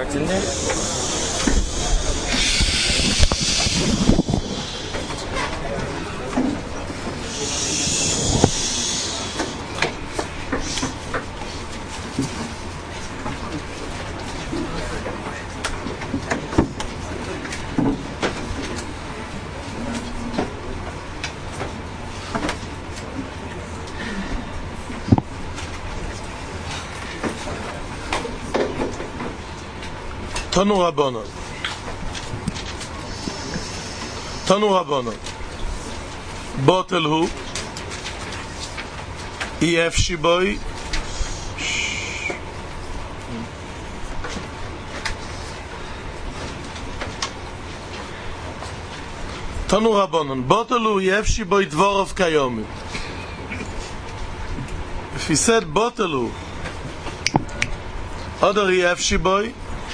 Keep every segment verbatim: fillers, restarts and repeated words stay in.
внимательнее. Tanu Rabbanon. Tanu Rabbanon. Botel hu. Ef shiboy. Tanu Rabbanon. Botel hu ef shiboy dvorov kayomim. If he said botel hu, other ef shiboy.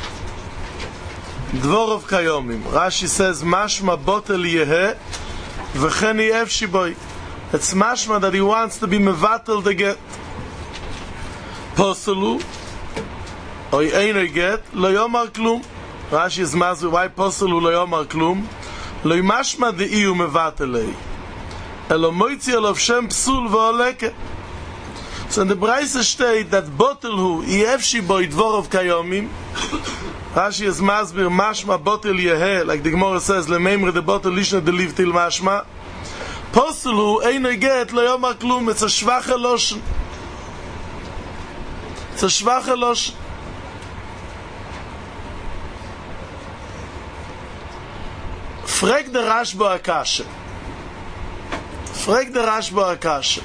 Dvorov kayomim. Rashi says, mashma botel yehe, v'chen yev shiboy. It's mashma that he wants to be mevatel the get. Poselu, oy eino get, lo yomar klum. Rashi is mazur, why poselu lo yomar klum? Lo mashma de iu mevatelei. Elo moitzi elov shem psul v'oleke. So in the Braise state that botel hu, yev shiboy dvorov kayomim, Rashi is masbir mashma botel yehe, like the Gemara says, lememre de botel lishna de liv til mashma. Poselu eino get lo yomar klum. It's a shvache loshen. It's a shvache loshen. Frag the Rashba Akasha. Frag the Rashba Akasha.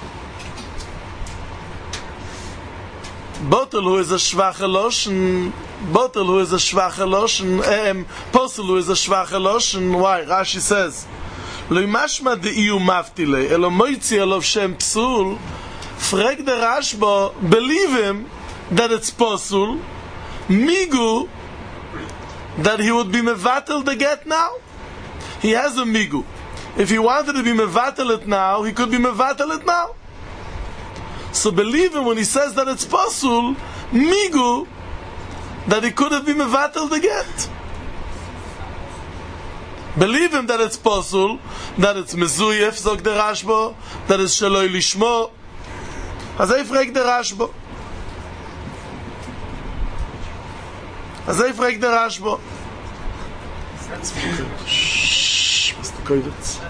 Botel hu is a shvache loshen. Botel hu is a shvache loshen. Um, Posel hu is a shvache loshen. Why? Rashi says, lo mashma de iu maftile, elo moitzi elov shem psul. Frag the Rashba, believe him that it's posel. Migu, that he would be mevatel the get now. He has a migu. If he wanted to be mevatel it now, he could be mevatel it now. So believe him when he says that it's posel, migu, that he could have been mevatel the get. Believe him that it's posel, that it's mezuyef, zog the Rashba, that it's shaloi lishmo. Azay frag the Rashba. Azay frag the Rashba. Shh, was the koidetz?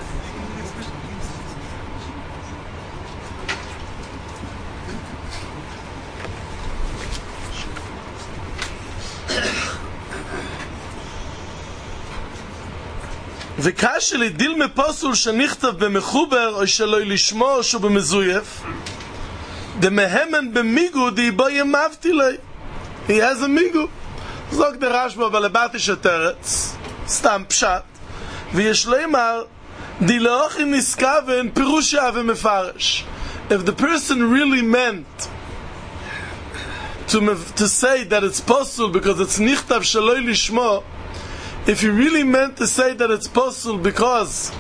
וכאשר לדיל מפוסול שנכתב במחובר או שלא לשמו או שהוא במזויף דמהמן במיגו דיבו ימבתי לי. He has a מיגו. זוג דרשבו בלבתי שתרץ סתם פשט ויש לימר די לאוכי נסכוון פירושה ומפרש. If the person really meant to, to say that it's possible because it's נכתב שלא לשמו, if he really meant to say that it's possible because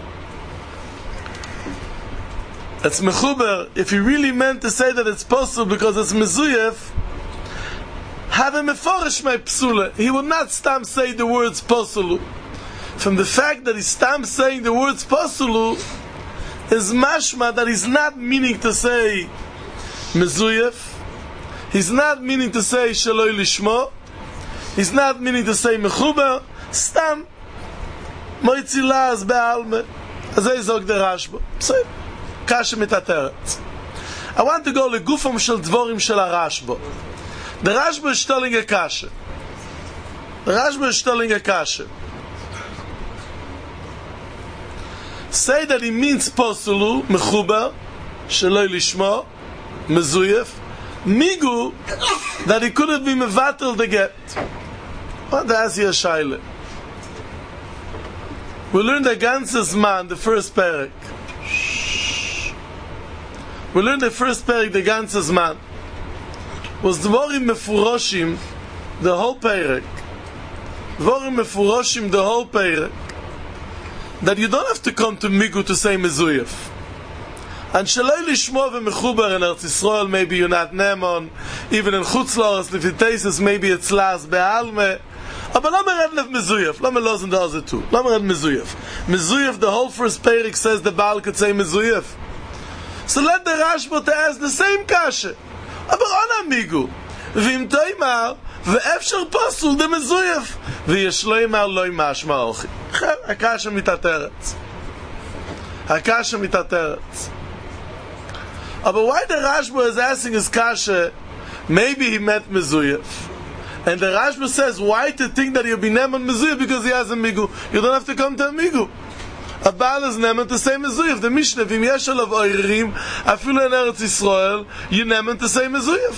it's mechuber, if he really meant to say that it's possible because it's mezuyef, have a meforish my psula. He would not stam say the words posulu. From the fact that he's stam saying the words posulu is mashma that he's not meaning to say mezuyef. He's not meaning to say shaloi lishmo. He's not meaning to say mechuber. Stam moitzi laz be'alme. Azay zog der Rashba. So, kasha mitateret. I want to go legufam shel dvorim shel Rashba. The Rashba is telling a kasha. The Rashba is telling a kasha. Say that he means posulu, mechuber, sheloi lishmo, mezuyef, migu, that he could have been mevatel the get. What does he a shaila? We learned the ganzes man, the first parak. We learned the first parak, the ganzes man. Was dvorim mefuroshim, the whole parak. Dvorim mefuroshim, the whole parak. That you don't have to come to migu to say mezuyef. And shaloi lishmo v'mechuber in Eretz Yisrael, maybe you're not Neman, even in Chutz La'aretz, Lifitesis, maybe it's Las Be'alme. Aber lass mir reden auf Mezuyef, lass mir losen da also tu. Lass mir reden Mezuyef. Mezuyef, the whole first Perik says the Baal could say Mezuyef. So let the Rashba to ask the same kasha. Aber on amigu. V'im toimar, v'efshar pasul de Mezuyef. V'yesh lo yimar lo yimashma ochi. Hakasha mitateret. Hakasha mitateret. Aber why the Rashba is asking his kasha, maybe he meant Mezuyef. And the Rashba says, why to think that he'll be Neman Mezuyef because he has a Migu? You don't have to come to a Migu. A Baal is Neman to say Mezuyef. The Mishnah, Vim yesh alav oirim, afilu in Eretz Yisrael, you Neman to say Mezuyef.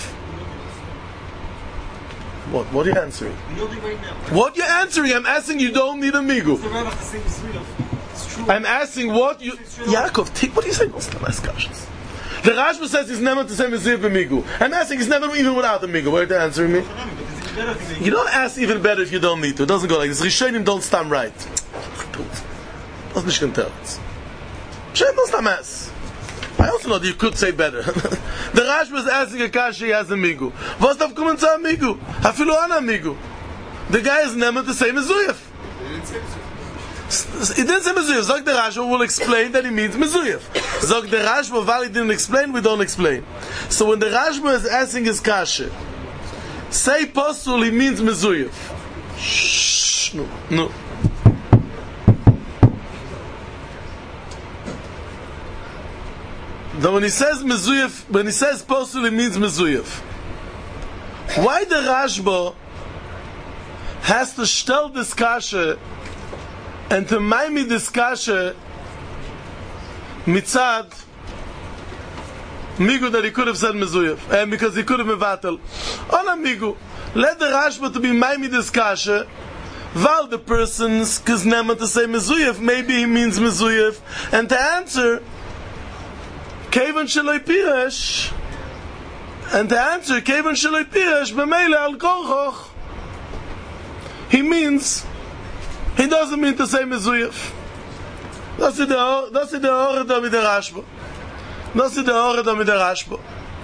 What? What are you answering? What you're answering? I'm asking you don't need a Migu. I'm asking what you... Yaakov, take what are you saying? What's the last questions? The Rashba says he's Neman to say Mezuyef b'Migu. I'm asking he's Neman even without a Migu. Why are you answering me? You don't ask even better if you don't need to. It doesn't go like this. Rishonim don't stand right. That's nicht tell us. Rishonim don't stand ask. I also know that you could say better. The Rashba is asking a kasha, he has a migu. What's the kommen zu a migu? Hafilu an a migu. The guy is never to say mezuyef. He didn't say mezuyef. Zog the Rashba will explain that he means mezuyef. Zog the Rashba, while he didn't explain, we don't explain. So when the Rashba is asking his kasha, say posul, he means mezuyef. Shh, no, no. Then when he says mezuyef, when he says posul, he means mezuyef. Why the Rashba has to stell this kasha and to make me this kasha mitzad migu that he could have said mezuyef, and because he could have mevatel on a migu. Let the Rashba to be make me this kasha while the person's is never to say mezuyef, maybe he means mezuyef, and to answer Kevan Shaloi Piresh, and to answer Kevan Shaloi Piresh b'meile al korchoch, he means he doesn't mean to say mezuyef. That's it. That's it. The order with the Rashba. That's it. The order with the Rashba.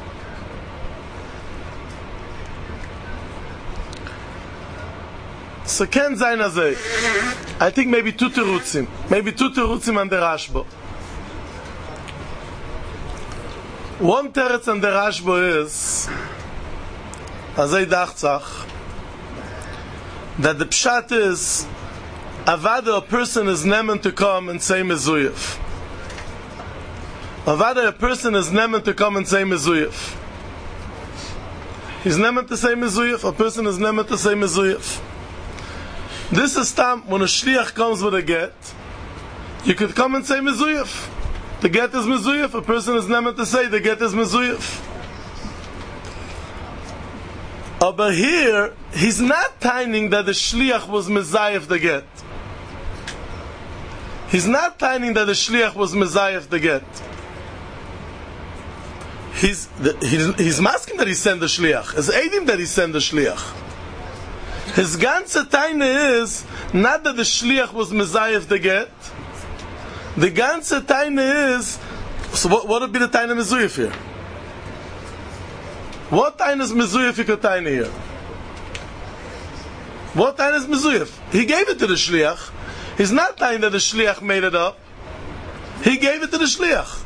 So can sein azay. I think maybe two terutzim, maybe two terutzim on the Rashba. One teretz on the Rashba is azay dachtzach that the pshat is avada, a person is nemen to come and say mezuyef. Avada, a person is nemen to come and say mezuyef. He's nemen to say mezuyef. A person is nemen to say mezuyef. This is time when a shliach comes with a get, you could come and say mezuyef. The get is mezuyef. A person is nemen to say the get is mezuyef. But here, he's not timing that the shliach was mezayef the get. He's not timing that the shliach was mezayef the get. He's, the, he's, he's masking that he sent the shliach. It's aidim that he sent the shliach. His ganze taine is not that the shliach was mezayef the get. The ganze taine is, so what, what would be the taine mezuyef here? What taine is mezuyef you could taine here? What taine is mezuyef? He gave it to the shliach. He's not taine that the shliach made it up. He gave it to the shliach.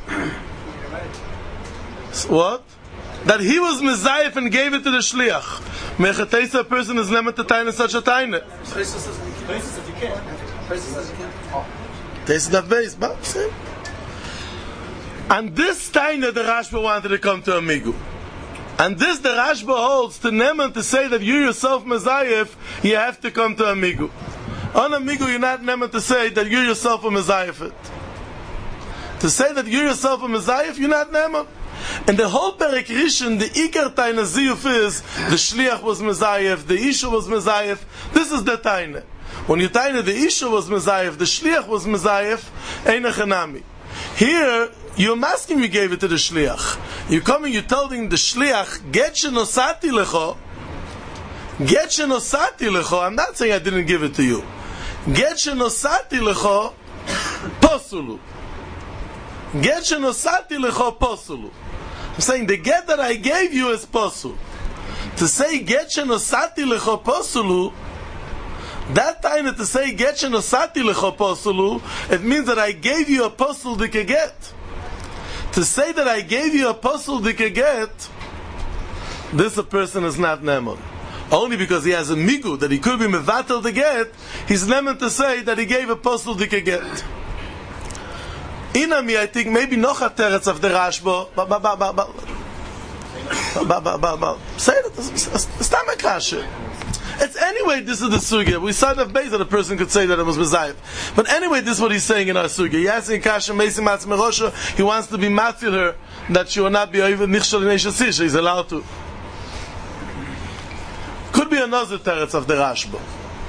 What? That he was mezayef and gave it to the shliach. Mechatesa, a person is never to taine such a taine. Taisa says you can't. Taisa says you can't. Taisa that base, but see. And this taine the Rashba wanted to come to Amigu. And this the Rashba holds to Neman to say that you yourself mezayef, you have to come to Amigu. On Amigu, you're not Neman to say that you yourself are mezayef it. To say that you yourself are mezayef, you're not Neman. And the whole Perek Rishon, the Iker Taina Ziyuf is, the Shliach was Mezayef, the Isha was Mezayef. This is the Taina. When you Taina, the Isha was Mezayef, the Shliach was Mezayef, Eina Chanami. Here, you're asking you gave it to the Shliach. You're coming, you're telling the Shliach, Get shenosati lecho, Get shenosati lecho, I'm not saying I didn't give it to you. Get shenosati lecho, Posulu. Get shenosati lecho posulu. I'm saying the get that I gave you is posul. To say get shenosati lecho posulu, that time that to say get shenosati lecho posulu, it means that I gave you a posul dike get. To say that I gave you a posul dike get, this a person is not nemon. Only because he has a migu that he could be mevatel the get, he's nemon to say that he gave a posul dike get. Inami, I think maybe noch a teretz of the Rashba. Ba ba ba ba ba. Ba ba ba ba. Say it. Stam a kasha. It's anyway. This is the sugya. We said of base that a person could say that it was mezayif. But anyway, this is what he's saying in our sugya. He asking kasha meisi matz merosha. He wants to be matzil her that she will not be over nichshol in eishasisha. He's allowed to. Could be another teretz of the Rashba.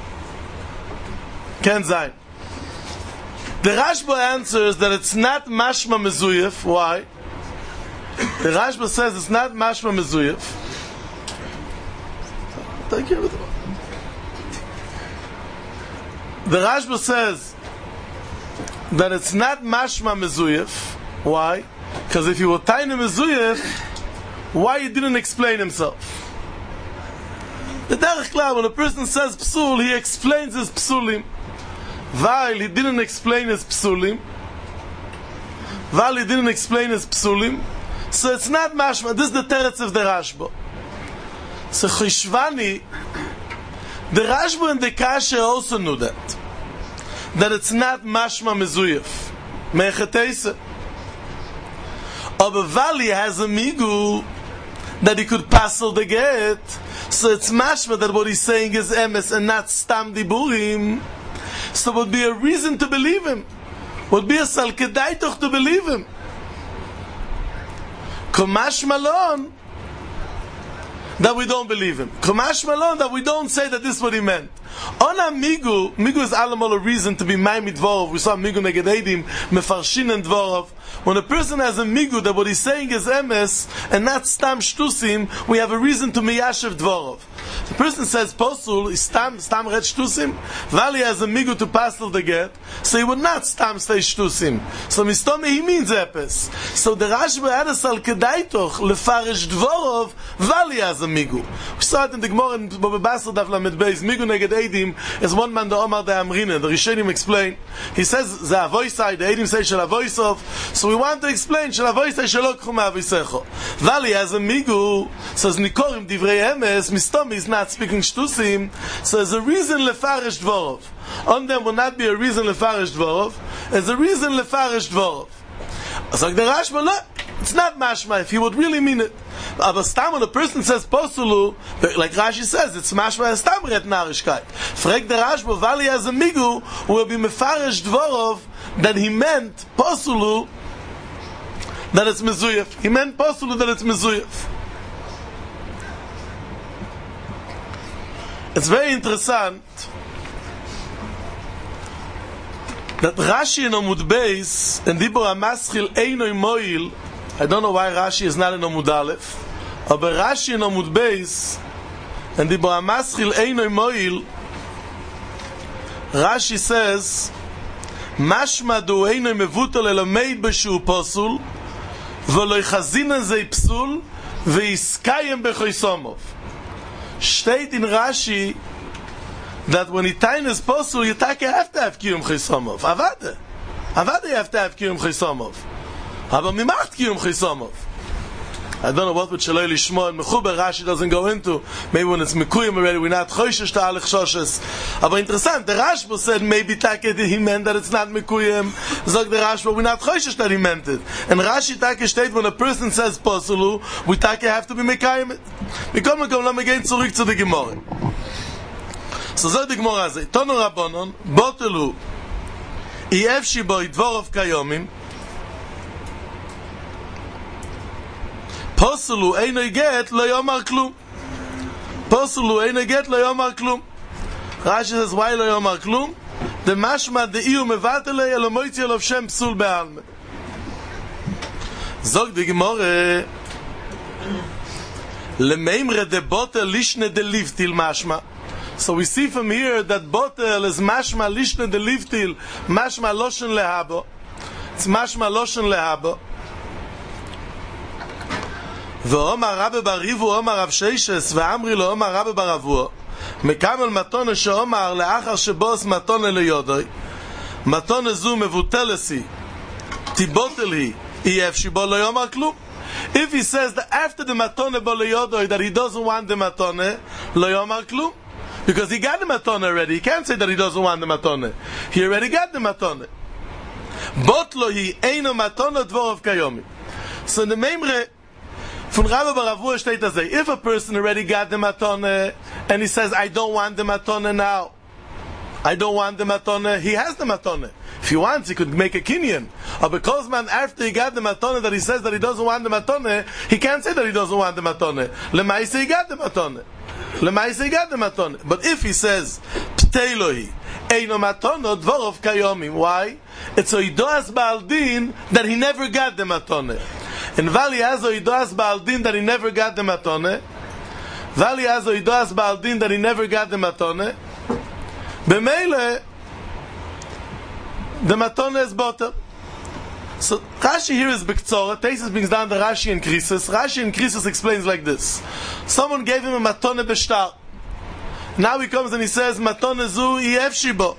Ken zayin. The Rashba answers that it's not mashma mezuyef. Why? The Rashba says it's not mashma mezuyef. Thank you. The Rashba says that it's not mashma mezuyef. Why? Because if he were tiny mezuyef, why he didn't explain himself? The derech klar, when a person says psul, he explains his psulim. While he didn't explain his psulim, while he didn't explain his psulim, so it's not mashma. This is the teretz of the Rashba. So Chishvani, the Rashba and the Kasha also knew that, that it's not mashma mezuyef, mecheteise. Aber Vali has a migu that he could passel the get, so it's mashma that what he's saying is emes and not stam diburim. So would be a reason to believe him. Would be a salkedaitoch to believe him. Kamash malon that we don't believe him. Kamash malon that we don't say that this is what he meant. On a migu, migu is allemal a reason to be maimid dvorov. We saw migu neged edim, mefarshin and dvorov. When a person has a migu that what he's saying is emes and not stam shtusim, we have a reason to miyashev dvorov. The person says posul is stam stam red shtusim. Vali has a migu to pastel the get, so he would not stam say shtusim. So mistome he means epes. So the Rashba had a sal kedaitoch lefarish dvorov. Vali has a migu. We saw it in the Gemara in Baba Basel Daf Lamed Beis. Migu neged edim is one man the Omar the Amrina. The Rishonim explain. He says the avoisai. The edim say shel avoisov. So we want to explain shel avoisai shelo kchum avoisecho. Vali has a migu. Says nikorim divrei emes. Mistome is not speaking shtusim, so there's a reason lefarish dvorov. On them will not be a reason lefarish dvorov. There's a reason lefarish dvorov. So the Rashba, no, it's not mashma if he would really mean it. But stam when a person says posulu, like Rashi says, it's mashma stam ret narishkeit. Frag the Rashba, Vali has a migu who will be mefarish dvorov that he meant posulu that it's mezuyef. He meant posulu that it's mezuyef. It's very interesting that Rashi in Amud Beis and Dibur HaMaschil Einoi Moil. I don't know why Rashi is not in Amud Aleph, but Rashi in Amud Beis and Dibur HaMaschil Einoi Moil, Rashi says Mashma du Einoi Mevutal Elameid Beshu Posul V'loi Chazina Zei Psul V'Iskayem Bechoisomov. Steht in Rashi that when Itain is possible, you have to have Kiyum Chisomov. Avade. Avade you have to have Kiyum Chisomov. Aber mi macht Kiyum Chisomov. I don't know what with Shaloi Lishmo and Mechuber Rashi doesn't go into. Maybe when it's Mekuyim already, we're not Choshesh to Alich Shoshes. Aber interessant, the Rashba said maybe Take he meant that it's not Mekuyim. Zog the Rashba, we're not Choshesh that he meant it. And Rashi Take state when a person says Posulu, we Take have to be Mekayim it. We come and come, let me get zurück to the Gemara. So zog the Gemara say, Tonu Rabbanon, Botelu, Iev Shibo Idvorov Kayomim, Posulu eino get lo yomar klum. Posulu eino get lo yomar klum. Rashi says why lo yomar klum? The mashma de iu mevatele elo moitzi elo shem psul be'alme. Zog the Gemara lemeimre de botel lishne de livtil mashma. So we see from here that botel is mashma lishne de livtil mashma loshen lehabo. It's mashma loshen lehaba. ואומר רבי בריבו אומר רב שיישס ואמרי לו אומר רבי ברבו מקבל מתונה שאומר לאחר שבוס מתונה ליודוי מתונה זו מבוטלסי תיבוטל היא אי אפשי בו לא יאמר כלום. If he says that after the matone bo leyodoi that he doesn't want the matone lo yomar klum, because he got the matone already, he can't say that he doesn't want the matone, he already got the matone. Botlo hi eino matone dvorov kayomi. So in the memre von Rabbi Baravua steht das, if a person already got the matone and he says I don't want the matone now, I don't want the matone, he has the matone. If he wants, he could make a kinyan. But because man, after he got the matone that he says that he doesn't want the matone, he can't say that he doesn't want the matone. Lemaise he got the matone. Lemaise he got the matone. But if he says pteiloi eino matono dvorov kayomim, why? It's oidoas baldin that he never got the matone. And Vali has oidoas baldin that he never got the matone. Vali has oidoas baldin that he never got the matone. B'meile the matone is botel. So Rashi here is B'ktzora. Taisus brings down the Rashi and Krisis. Rashi and Krisis explains like this: someone gave him a matone b'shtar. Now he comes and he says matone zu yef shibo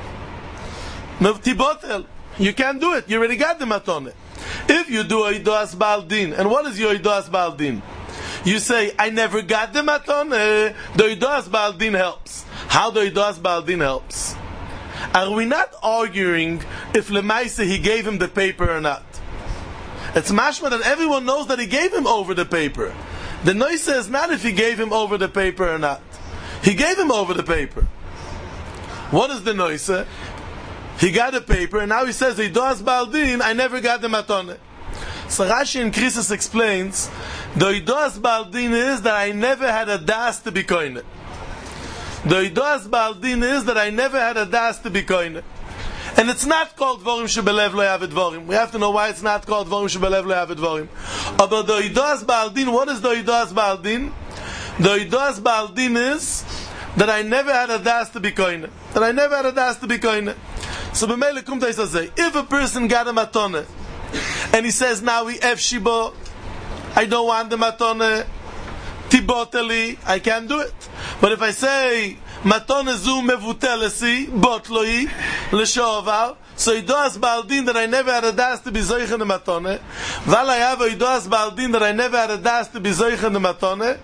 tibotel. You can't do it. You already got the matone. If you do a idoas baldin, and what is your idoas baldin? You say I never got the matone. The idoas baldin helps. How the idoas baldin helps? Are we not arguing if Lemaise he gave him the paper or not? It's mashma that everyone knows that he gave him over the paper. The noise says not if he gave him over the paper or not. He gave him over the paper. What is the noise? He got the paper and now he says Idoas Baldin, I never got the matone. So Rashi and Krisis explains the Idoas Baldin is that I never had a das to be koine. The Idoas Baldin is that I never had a das to be koine. And it's not called Dvorim Shebelev Lo Yav Dvorim. We have to know why it's not called Dvorim Shebelev Lo Yav Dvorim. But the Idoas Baldin, what is the Idoas Baldin? The Idoas Baldin is that I never had a das to be koine. That I never had a das to be koine. So b'meile kumt hay say, if a person got a matone and he says now we ef shibo, I don't want the matone, tiboteli, I can't do it. But if I say matone zu mevutelesi botloi leshovar, so idoas baldin that I never had a das to be zoichen the matone, val I have a idoas baldin that I never had a das to be zoichen the matone,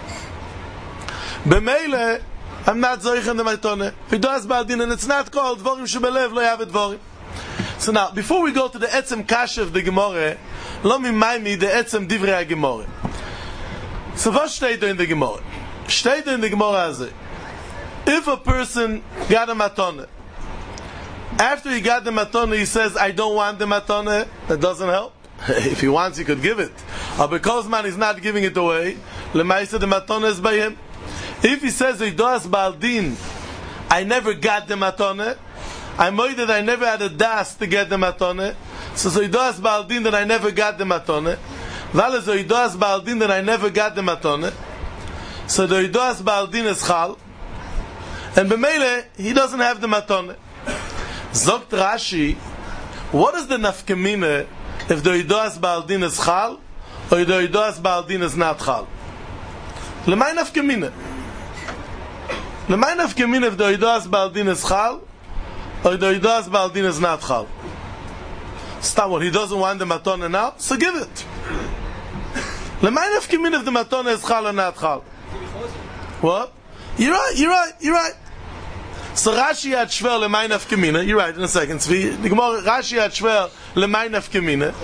b'meile I'm not zoichen the matone. Idoas baldin, and it's not called dvorim shebelev lo yav dvorim. So now, before we go to the etzem kasha of the Gemara, lo mimaymi the etzem divrei Gemara. So what steht in the Gemara? Steht in the Gemara as if a person got a matone, after he got the matone, he says, I don't want the matone, that doesn't help. If he wants, he could give it. But because man is not giving it away, lemaisa the matone is by him. If he says, Idoas Baldin, I never got the matone, I'm worried that I never had a das to get the matone, so Idoas Baldin that I never got the matone, Val is Idoas Baldin that I never got the matone, so the Idoas Baldin is chal, and b'meile, he doesn't have the matone. Zogt Rashi, what is the nafkemine if the Idoas Baldin is chal, or the Idoas Baldin is not chal? Lemay nafkemine. Lemay nafkemine if the Idoas Baldin is chal, or the Idoas Baldin is not chal. Stop what, he doesn't want the matone now, so give it. Lemay nafkemine if the matone is chal or not chal. What? You're right, you're right, you're right. So Rashi had shver lemay nafkemine, you're right, in a second, Tzvi. The Gemara, Rashi had shver lemay nafkemine.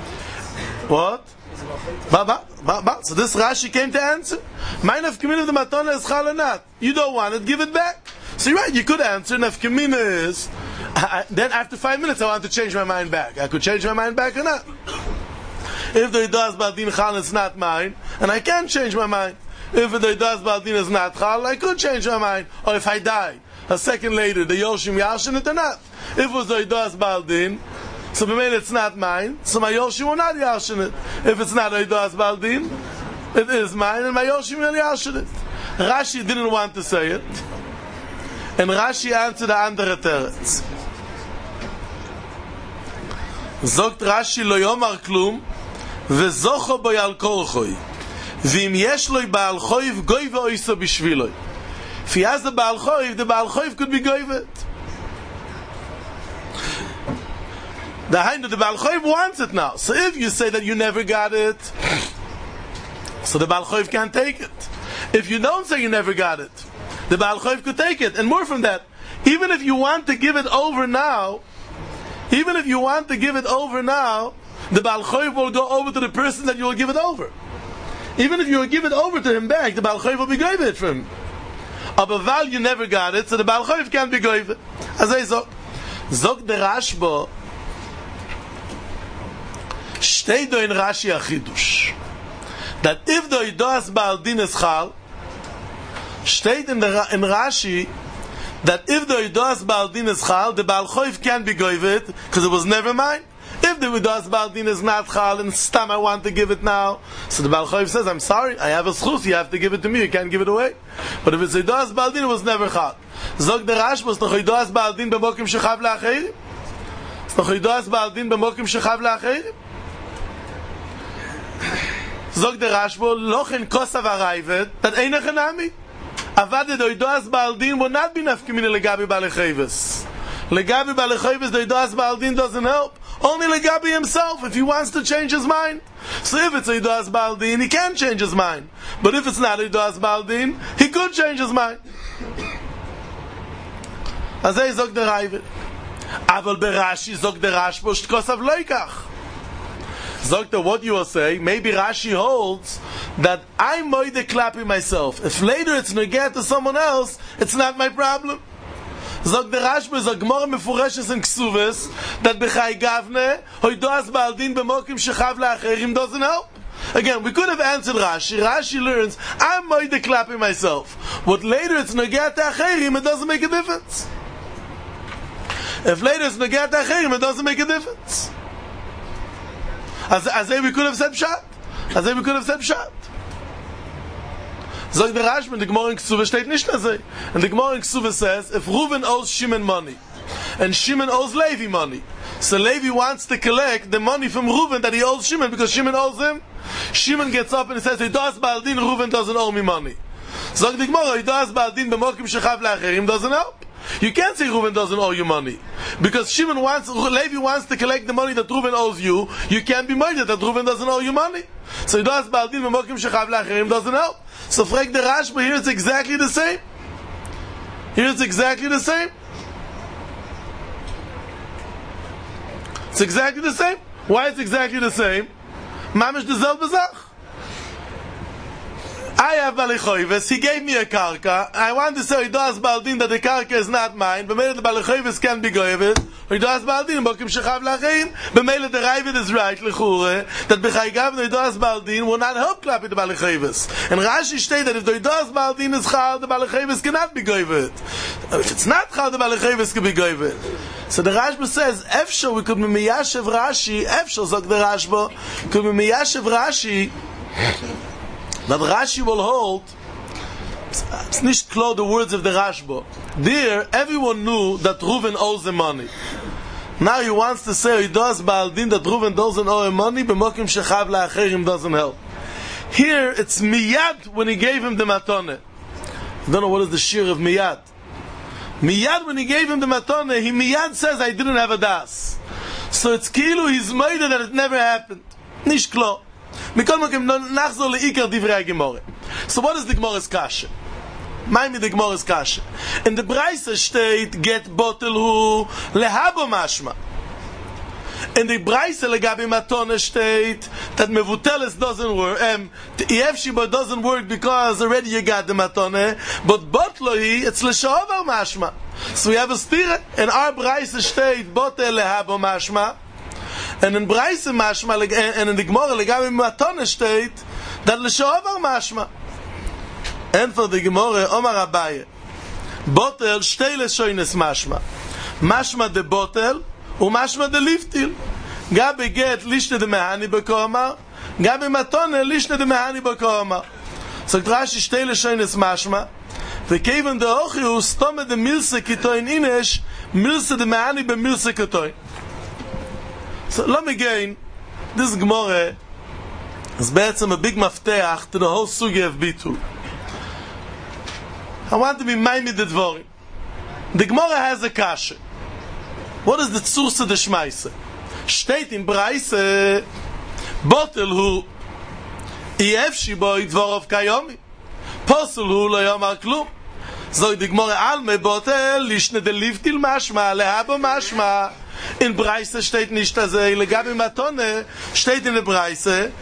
What? Ba, ba, ba, ba. So this Rashi came to answer. My nafkemina of the matana is chal or not. You don't want it, give it back. So you're right, you could answer. Nafkemina is. I, then after five minutes, I want to change my mind back. I could change my mind back or not. If the Idoas Baldin chal, it's not mine, and I can't change my mind. If the Idoas Baldin is not chal, I could change my mind. Or if I die a second later, the Yoshim Yarshin it or not. If it was the Idoas Baldin, so b'meil it's not mine, so my Yoshim will not Yarshin it. If it's not Idoas Baldin, it is mine, and my Yoshim will Yarshin it. Rashi didn't want to say it, and Rashi answered the andere teretz. Zogt Rashi lo yomar klum, vezocho boy al kolchoi. Vim yesh loy baal choiv goyve oiso bishviloi. If he has the baal choiv, the baal choiv could be goyvet. The hind of the baal choiv wants it now. So if you say that you never got it, so the baal choiv can't take it. If you don't say you never got it, the baal choiv could take it. And more from that, even if you want to give it over now, even if you want to give it over now, the baal choiv will go over to the person that you will give it over. Even if you will give it over to him back, the baal choiv will be goyve it from him. Aber weil you never got it, so the baal choiv can't be goyve. As I zog, zog the Rashba, steht do in Rashi a chidush, that if the idoas baal din is chal, steht in, the, in Rashi, that if the idoas baal din is chal, the baal choiv can't be goyve it, because it was never mine. If the idoas baal din is not chal, and stam I want to give it now, so the baal choiv says, I'm sorry, I have a schus, you have to give it to me, you can't give it away. But if it's idoas baal din, it was never chal. Zog the Rashba, it's noch idoas baal din b'mokim shechav la'acherim? It's noch idoas baal din b'mokim shechav la'acherim? Zog the Rashba, loch in kosav arayvet, that einach enami. Avad the idoas baal din will not be nafkimina legabi ba'alecheves. Legabi ba'alecheves, the idoas baal din doesn't help. Only Legabi himself, if he wants to change his mind. So if it's a Idoas Baal Din, he can change his mind. But if it's not a Idoas Baal Din, he could change his mind. Azay zog der Raivet. Aval berashi zog der Rashba shtkosav loikach. Zog der, what you will say, maybe Rashi holds that I'm moide clapping myself. If later it's neged to someone else, it's not my problem. Zog der Rashba, zog Gemara mefureshes in Ksuves, that b'chai gavne, hoidoas baal din b'mokim shechav la'acherim doesn't help. Again, we could have answered Rashi. Rashi learns, I'm moide clapping myself. What later it's negat to acherim, it doesn't make a difference. If later it's negat to acherim, it doesn't make a difference. As, as we could have said pshat. As we could have said pshat. Zog der Rashba, the Gemara in Ksuva steht nicht as a. And the Gemara in Ksuva says, if Reuven owes Shimon money, and Shimon owes Levi money, so Levi wants to collect the money from Reuven that he owes Shimon, because Shimon owes him, Shimon gets up and he says, Idoas Baal Din, Reuven doesn't owe me money. Zog the Gemara, Idoas Baal Din, b'mokim shechav la'acherim doesn't help. You can't say Reuven doesn't owe you money. Because Shimon wants, Levi wants to collect the money that Reuven owes you, you can't be minded that Reuven doesn't owe you money. So Idoas Baal Din, b'mokim shechav la'acherim doesn't help. So frag the Rashba, here it's exactly the same. Here it's exactly the same. It's exactly the same. Why it's exactly the same? Mamish the selbe Zach. I have Balichoives, he gave me a karka, I want to say Idoas Baal Din that the karka is not mine, b'meile the Balichoives can be goyvet, Idoas Baal Din, bokim shechav la'acherim, b'meile the Raivet is right, l'chure, that b'chai gavne Idoas Baal Din will not help clapping the Balichoives. And Rashi states that if the Idoas Baal Din is chal, the Balichoives cannot be goyvet. If it's not chal, the Balichoives can be goyvet. So the Rashba says, Efshel, we could be miyashev Rashi, Efshel, zog the Rashba, could be miyashev Rashi, that Rashi will hold, it's nicht klar the words of the Rashba. There, everyone knew that Reuven owes him money. Now he wants to say, Idoas Baal Din, that Reuven doesn't owe him money, b'mokim shechav la'acherim doesn't help. Here, it's miyad when he gave him the matone. I don't know what is the shir of miyad. Miyad when he gave him the matone, he miyad says, I didn't have a das. So it's kilu, he's made that it never happened. Nicht klar. So what is the Gemara's kasha? Mind me the Gemara's kasha. In the Braisa state, get botel hu lehabo mashma. In the Braisa legabi matone state that mevuteles doesn't work. Um, the Yevshiba doesn't work because already you got the matone. But botlohi it's leshavar mashma. So we have a stira. In our Braisa state, botel lehabo mashma. And in Braise mashma, and in the Gemara, legabi matone state that l'shovar mashma. And for the Gemara, Omar Abaye, botel shtei leshoines mashma, mashma de botel, u mashma de liftil. Gabi get lishne de mehani b'koma, gabi matone lishne de mehani b'koma. So Rashi shtei leshoines mashma. V'keven de ochi u stome de milse kitoin inesh, milse de mehani b'milse kitoin. So let me again, this Gemara is בעצם a big מפתח to the whole sugya of bitul. I want to be minded the dvorim. The Gemara has a kasha. What is the tzursa de shmaise? Steht in Braise, botel hu, iefshi boi dvorov kayomi, posel hu lo yomar klum. So the Gemara alme botel, lishne de liftil mashma, lehabo mashma. In Braise steht nicht, dass er legabi matone, steht in der Braise,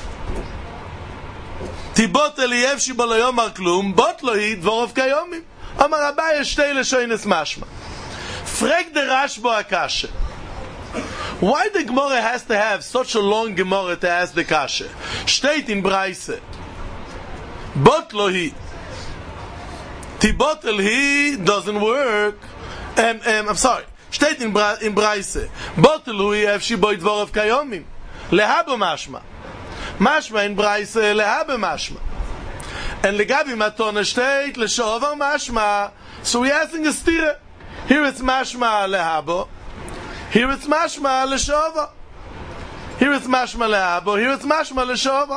ti botel iefshi bo lo yomar klum, botlo hi dvorov kayomi. Amar Abaye shtei leshoines mashma. Frag the Rashbo Akasha. Why the Gemara has to have such a long Gemara to ask the Kasha? Steht in Braise. Botlo hi. Tibotel hi doesn't work. Um, um, I'm sorry. Steht in, Bra- in Braise. Botel hu efshi bo dvorov kayomim. Lehabo mashma. Mashma in Braise lehabo mashma. And legabi matona steht leshovar mashma. So we're asking a stira. Here it's mashma lehabo. Here it's mashma leshova. Here it's mashma lehabo. Here it's mashma leshova.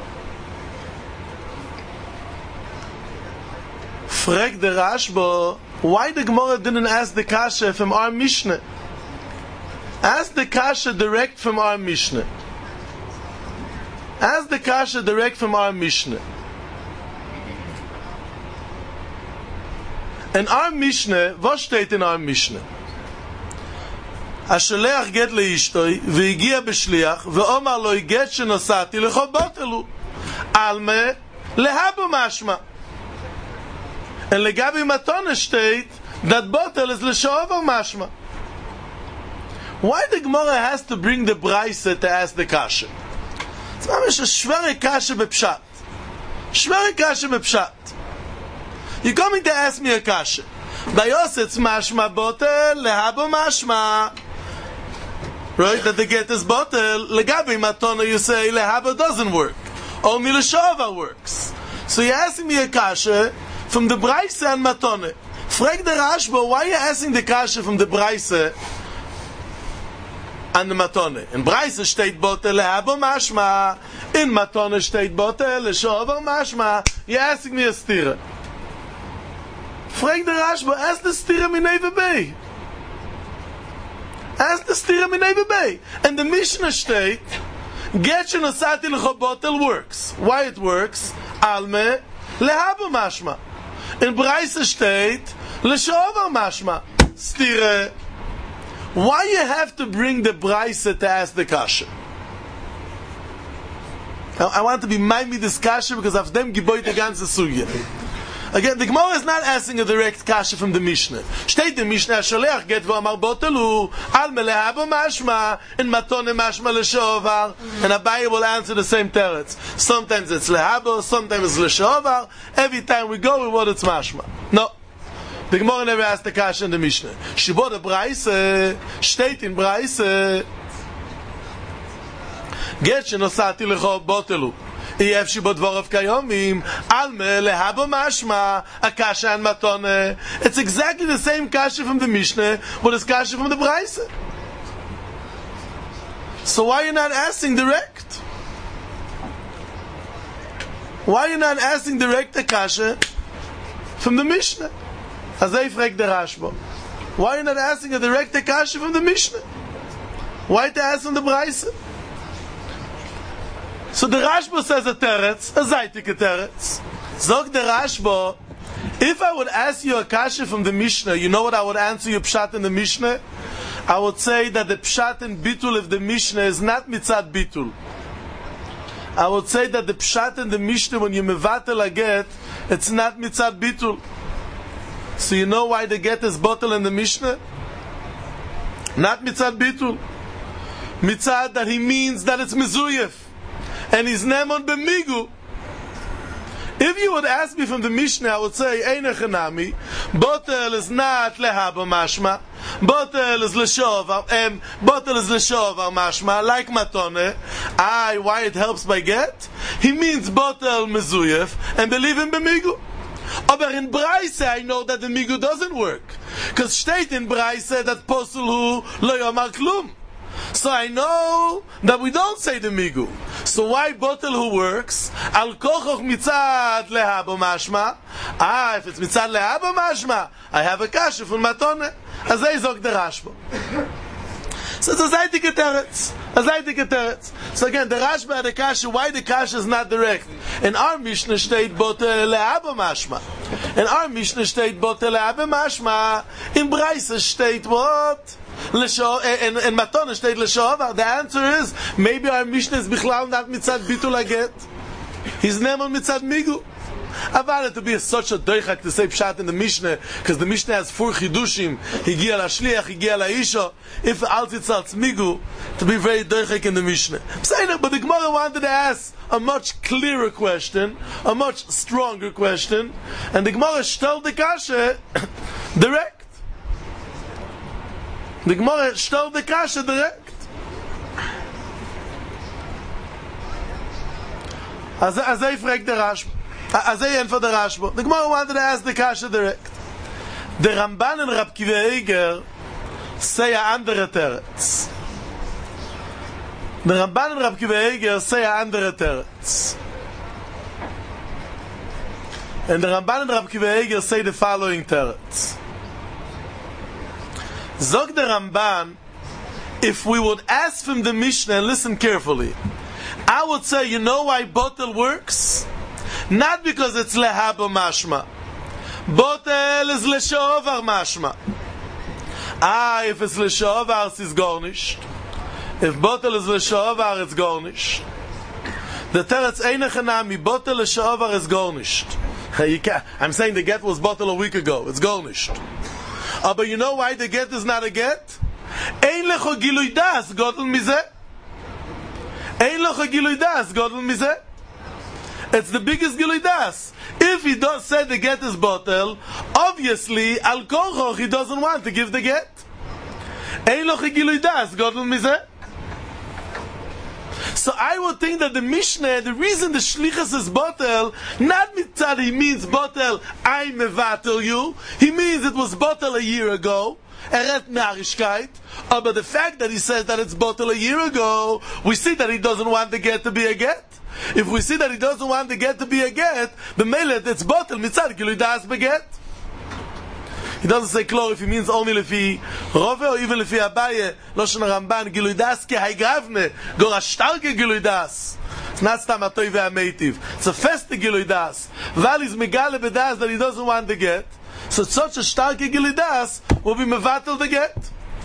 Frag the Rashbo, why the Gemara didn't ask the kasha from our Mishnah? Ask the kasha direct from our Mishnah. Ask the kasha direct from our Mishnah. In our Mishnah, what steht in our Mishnah? השולח גט לאשתוי, והגיע בשליח, ואומר לו, גט שנוסעתי לך בוטלו. עלמה, להבו משמע. And legabi matona steht, that bottle is leshover mashma. Why the Gemara has to bring the Braise to ask the kasha? It's not a shvere kasha bepshat. Shvere kasha bepshat. You're coming to ask me a kasha. Bayos it's mashma bottle, lehabo mashma. Right? That they get this bottle, legabi matona you say lehabo doesn't work. Only leshova works. So you're asking me a kasha from the Braise and matone. Frag the Rashba, why are you asking the kasha from the Braise and the matone? In Braise steht bottle lehabo mashma. In matone steht bottle leshova mashma. You're asking me a stira. Frag the Rashba, ask the stira minei v'bei. Ask the stira minei v'bei. And the Mishnah state, get shenosati l'cho bottle works. Why it works? Alme lehabo mashma. In Braise steht l'shovar mashma. Stira. Why you have to bring the Braise to ask the kasha? Now, I want to be mind me this kasha because of them giboy the ganze sugya. Again, the Gemara is not asking a direct kasha from the Mishnah. Steht in Mishnah, Sholech get v'amar botelu, al melehabo mashma, in matone mashma l'shovar, and Abaye will answer the same teretz. Sometimes it's lehabo, sometimes it's l'shovar. Every time we go with what it's mashma. No. The Gemara never asked the kasha in the Mishnah. Shibod a Braise, steht in Braise, get shenosati lecho botelu. If she bought dvorov kayomim, alme lehabo mashma, a kasha and matone. It's exactly the same kasha from the Mishnah, but it's kasha from the Braise. So why are you not asking direct? Why are you not asking direct the kasha from the Mishnah? As I frag the Rashba. Why are you not asking a direct the kasha from the Mishnah? Why to ask from the Braise? So the Rashba says a teretz, a zaytik a teretz. Zog the Rashba, if I would ask you a kasha from the Mishnah, you know what I would answer you pshat in the Mishnah? I would say that the pshat and bitul of the Mishnah is not mitzad bitul. I would say that the pshat in the Mishnah, when you mevatel a get, it's not mitzad bitul. So you know why the get is bottle in the Mishnah? Not mitzad bitul. Mitzad that he means that it's mezuyef. And he's nemon b'migu. If you would ask me from the Mishnah, I would say, Eina chanami, botel is not lehabo mashma, botel is leshovar, um, botel is leshovar mashma, like matone. I, why it helps by get? He means botel mezuyef, and believe in b'migu. But in Braise, I know that the migu doesn't work. Because steht in Braise that posel hu lo yomar klum. So I know that we don't say the migu. So why botel who works? Al kochoch mitzad lehabo mashma. Ah, if it's mitzad lehabo mashma, I have a kasha from matone. As I zog the Rashba. So it's a zaytike teretz. A zaytike teretz. So again, the Rashba had a kasha. Why the kasha is not direct? In our Mishnah state botel lehabo mashma. In our Mishnah state botel lehabo mashma. In Braisa state what? And Matona state l'shovar. The answer is maybe our Mishnah is bichlal not mitzad bitul aget. He's never mitzad migu. I wanted to be such a doichak to say pshat in the Mishnah because the Mishnah has four chidushim. Higia la shliach, higia la isha. If al titzal's migu, to be very doichak in the Mishnah. I'm saying it, but the Gemara wanted to ask a much clearer question, a much stronger question, and the Gemara stellt the kasha direct. The Gemara stellt the kasha direct. As as I fragt der Rashba, as I answer the Rashba. The Gemara wanted to ask the kasha direct. The Ramban and Rab Kiva Eiger say a andere teretz. The Ramban and Rab Kiva Eiger say a andere teretz. And the Ramban and Rab Kiva Eiger say the following teretz. Zog the Ramban, if we would ask from the Mishnah, and listen carefully, I would say, you know why botel works? Not because it's lehabo mashma. Botel is leshovar mashma. Ah, if it's leshovar, it's garnished. If botel is leshovar, it's garnished. The teretz einachanami, botel leshovar is garnished. I'm saying the get was botel a week ago. It's garnished. Oh, but you know why the get is not a get? Ein lecho gilui das, godel mizeh. Ein lecho gilui das, godel mizeh. It's the biggest gilui das. If he does say the get is botel, obviously, al korchoch, he doesn't want to give the get. Ein lecho gilui das, godel mizeh. So I would think that the Mishnah, the reason the shlichus is botel, not mitzad he means botel, I mevatel you. He means it was botel a year ago. Eret narishkeit. Oh, but the fact that he says that it's botel a year ago, we see that he doesn't want the get to be a get. If we see that he doesn't want the get to be a get, the melet it's botel mitzad gilui das beget. He doesn't say klor if he means only lefi Rove or even lefi Abaye. Loshen Ramban gilui das ke haygavne gor a starke gilui das. It's not stam atoy ve'ameitiv. It's a feste gilui das. Val is megale bedas that he doesn't want the get. So such a starke gilui das will be mevatel the get.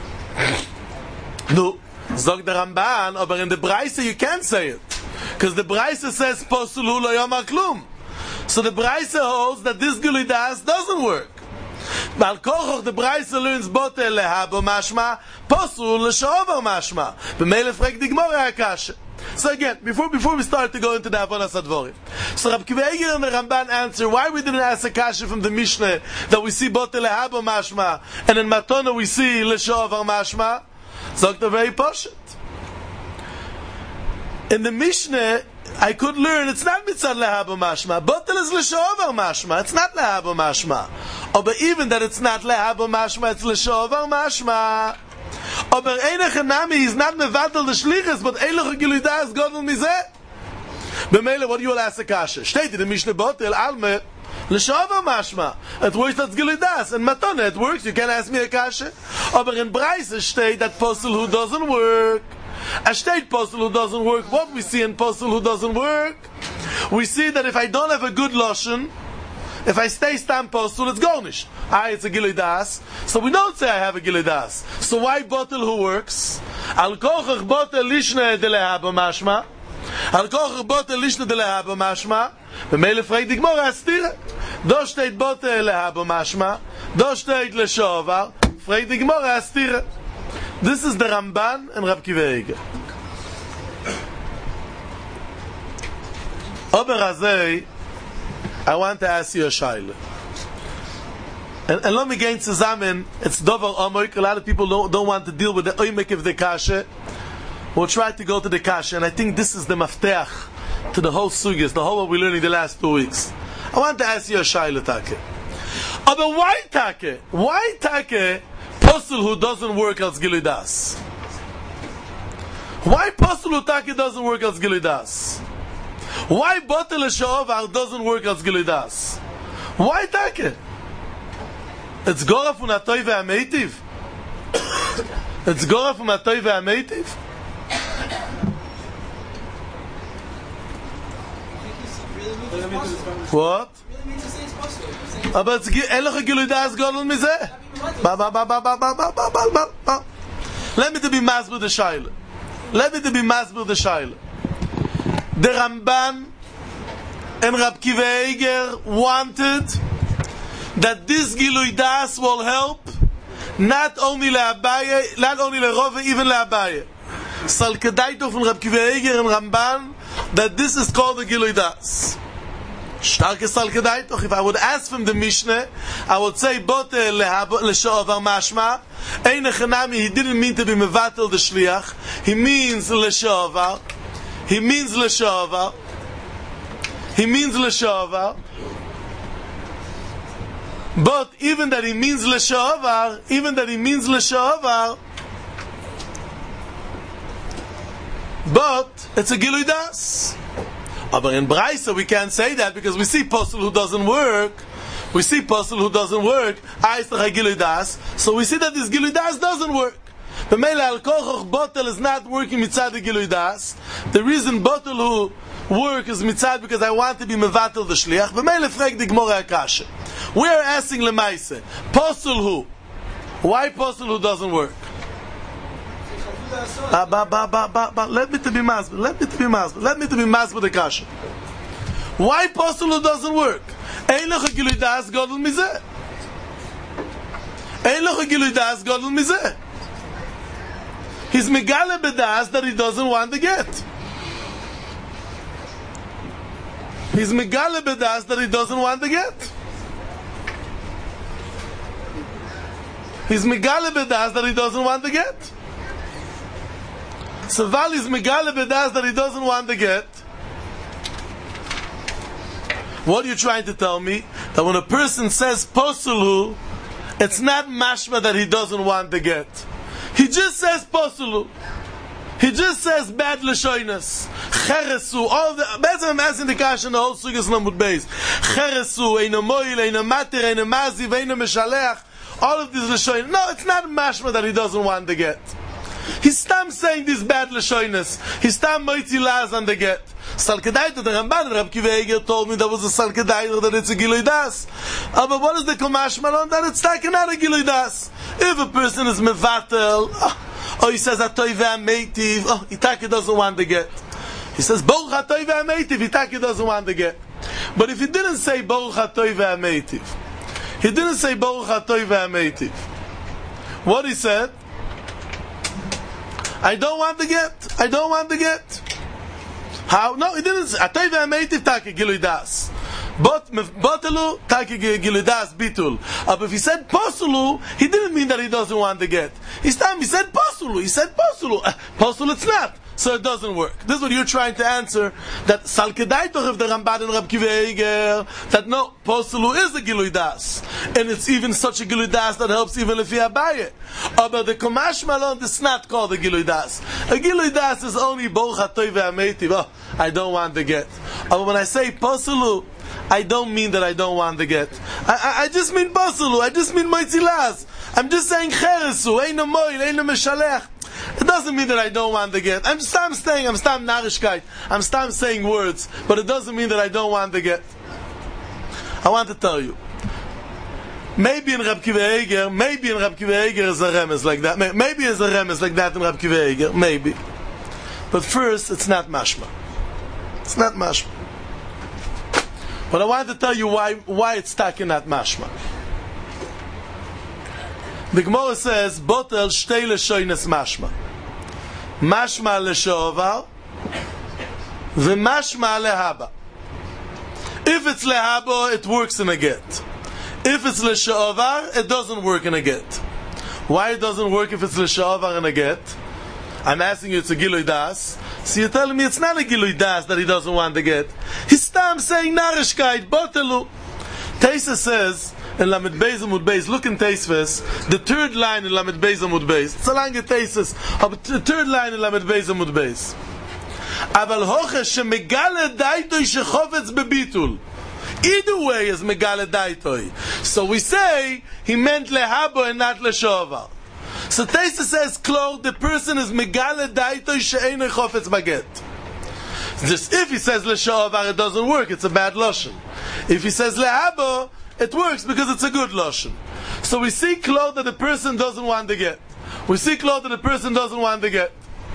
No, zog the Ramban, but in the Braisa you can't say it because the Braisa says posulu lo yomar klum. So the Braisa holds that this gilui das doesn't work. Bal kochoch the Braisa learns botel lehabo mashma, posul leshovar mashma. B'meile frek the Gemara hakasha. So again, before before we start to go into the avonas advorim, so Rab Kiva Eiger and the Ramban answer why we didn't ask a kasha from the Mishnah that we see botel lehabo mashma, and in Matona we see leshovar mashma. So the very poshut. In the Mishnah, I could learn it's not mitzad lehabo mashma. Botel is leshovar mashma. It's not lehabo mashma. Oh, but even that it's not lehabo mashma, it's leshovar mashma. Oh, but einach nami is not mevatel the shlichus, but eiloch gilui das godel mizeh. B'meile, what do you will ask a kasha? State in the Mishnah botel alme leshovar mashma. It works that's gilui das, and matona it works. You can't ask me a kasha. Oh, but in Braisa state that posel who doesn't work. A state posel who doesn't work. What we see in posel who doesn't work, we see that if I don't have a good lashon, if I stay stam posel, it's garnish. Ah, it's a gilui das. So we don't say I have a gilui das. So why botel who works? Al kochach botel lishna de lehabo mashma. Al kochach botel lishna de lehabo mashma. B'meile freit the Gemara astira. Do steht botel lehabo mashma. Do steht leshovar. Freit the Gemara astira. This is the Ramban and Rab Kiva Eiger. Ober Hazei, I want to ask you a shaila. And, and let me gain zusammen, it's dover omoik, a lot of people don't, don't want to deal with the oimik of the kasha. We'll try to go to the kasha, and I think this is the mafteach to the whole sugis, the whole what we're learning the last two weeks. I want to ask you a shaila, Take. Oh, but why Take? Why Take posel who doesn't work as gilui das? Why Posel Utaki doesn't work as Gilui Das? Why Botel She'ovar doesn't work as Gilui Das? Why Take? It's Gora from Atoy ve'Ameitiv. It's Gora from Atoy ve'Ameitiv. What? Aber it's Eloch Gilui Das Godel Mizeh. Ba ba ba ba ba ba ba ba ba ba. Let me to be masbur the shaila. Let me to be masbur the shaila. The Ramban and Rab Kiva Eiger wanted that this Gilui Das will help not only le'Abaye, not only le'Rove, even le'Abaye. Sal Kedaito from Rab Kiva Eiger and Ramban that this is called the Gilui Das. Starke Sal Kedaito. If I would ask from the Mishnah, I would say Bote le'Sho'avar mashma. Ein Echanami, he didn't mean to be mevatel the shliach. He means le'Sho'avar. He means le'Sho'avar. He means le'Sho'avar. But even that he means le'Sho'avar, even that he means le'Sho'avar, but it's a Gilui Das. But in Braisa we can't say that because we see Posel who doesn't work. We see Posel who doesn't work. Gilui Das. So we see that this Gilui Das doesn't work. The Mele Al Kochoch Botel is not working mitzad the Gilui Das. The reason Botel who work is mitzad because I want to be mevatel the shliach. The Mele Frek the Gemara Akasha. We are asking Lemaise Posel who. Why Posel who doesn't work? Uh, ba, ba, ba, ba, ba. Let me to be masbur. Let me to be masbur. Let me to be masbur the kasha. Why Posel doesn't work? Ein loch Gilui Das Godel Mizeh. Ein loch Gilui Das Godel Mizeh. He's megale bedas that he doesn't want to get. He's megale bedas that he doesn't want to get. He's megale bedas that he doesn't want to get. So Val is megale bedas that he doesn't want to get. What are you trying to tell me? That when a person says posulu, it's not mashma that he doesn't want to get. He just says posulu. He just says bad lashonas. Cheresu. All the better I'm asking the kash in the whole sugas namud beis. Cheresu, eina moil, eina matir, eina maziv, eina meshaleach. All of these lashonas. No, it's not mashma that he doesn't want to get. He's stam saying these bad lashonas. He's stam moitzi laz on the get. Salkedaita, the Ramban, Rab Kiva Eiger told me that was a Salkedaita, that it's a Gilui Das. Uh, but what is the Kumash Malon? That it's taken out a Gilui Das. If a person is mevatel, oh, oh, he says Atoy ve'Ameitiv, oh, Itaki doesn't want to get. He says Baruch Atoy ve'Ameitiv, Itaki doesn't want to get. But if he didn't say Baruch Atoy ve'Ameitiv, he didn't say Baruch Atoy ve'Ameitiv. What he said? I don't want to get. I don't want to get. How? No, he didn't say. Atoy ve'Ameitiv taki Gilui Das. But Botelu taki Gilui Das bitul. But if he said posulu, he didn't mean that he doesn't want to get. His time he said posulu. He said posulu. Uh, posulu it's not. So it doesn't work. This is what you're trying to answer. That Salkedaitoch of the Ramban and Rab Kiva Eiger, that no, posulu is a Gilui Das. And it's even such a Gilui Das that helps even if you Abaye. But the Kumash Malon is not called a Gilui Das. A Gilui Das is only Baruch Atoy ve'Ameitiv. Oh, I don't want to get. But when I say posulu, I don't mean that I don't want to get. I, I, I just mean posulu. I just mean moitzilaz. I'm just saying cheresu, eino moil, eino meshalech. It doesn't mean that I don't want to get. I'm just I'm saying, I'm stam narishkeit. I'm stam saying words, but it doesn't mean that I don't want to get. I want to tell you. Maybe in Rab Kiva Eiger, maybe in Rab Kiva Eiger is a remes like that. Maybe is a remes like that in Rab Kiva Eiger. Maybe. But first, it's not mashma. It's not mashma. But I want to tell you why why it's stuck in that mashma. The Gemara says, Botel shtei leshoines mashma. Mashma leshovar, v'mashma lehaba. If it's lehaba, it works in a get. If it's leshovar, it doesn't work in a get. Why it doesn't work if it's leshovar in a get? I'm asking you, it's a Gilui Das. So you're telling me it's not a Gilui Das that he doesn't want to get. He's stam saying narishkeit, botelu. Taisa says, in Lamed Beis Amud Beis. Look in Teisves, the third line in Lamed Beis Amud Beis. It's a long Teisves, but the third line in Lamed Beis Amud Beis. Aval hoche shemegale daitoi shechofetz bebitul. Either way is megale daitoi. So we say he meant lehabo and not leshovar. So Teisves says, Klo, the person is megale daitoi she'eino chofetz baget. Just if he says leshovar, it doesn't work. It's a bad lashon. If he says lehabo, it works because it's a good lashon. So we see Klo that the person doesn't want to get. We see Klo that the person doesn't want to get.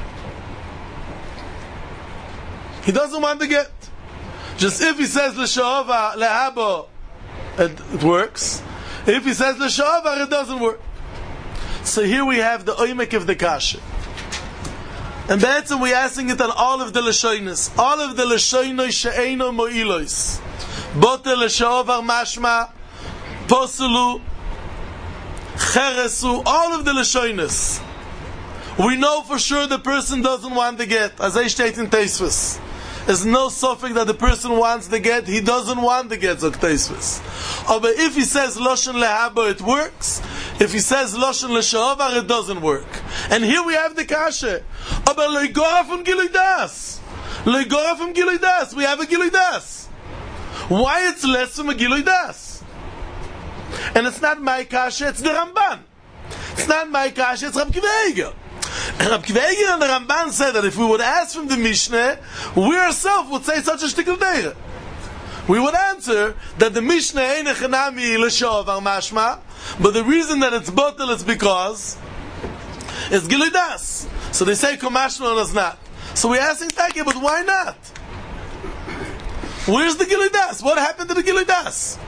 He doesn't want to get. Just if he says l'shovar lehabo, it, it works. If he says l'shovar, it doesn't work. So here we have the oimek of the kasha. And that's we're asking it on all of the lashonis, all of the lashonos she'eino mo'ilos, bote l'shovar mashma, posulu, cheresu, all of the lashonis. We know for sure the person doesn't want to get, as I state in Teisves. There's no suffix that the person wants to get, he doesn't want to get, Zok Teisves. But if he says Lashon Lehabo, it works. If he says Lashon Leshovar, it doesn't work. And here we have the kasha. Aber Leigora from Gilui Das. Leigora from Gilui Das. We have a Gilui Das. Why it's less from a Gilui Das? And it's not my kasha, it's the Ramban. It's not my kasha, it's Rab Akiva Eiger. And Rab Akiva Eiger and the Ramban said that if we would ask from the Mishnah, we ourselves would say such a shtickle deire. We would answer that the Mishnah ain't a chenami l'shovar mashma, but the reason that it's botel is because it's Gilui Das. So they say komashma and it's not. So we're asking Taki, but why not? Where's the Gilui Das? What happened to the Gilui Das?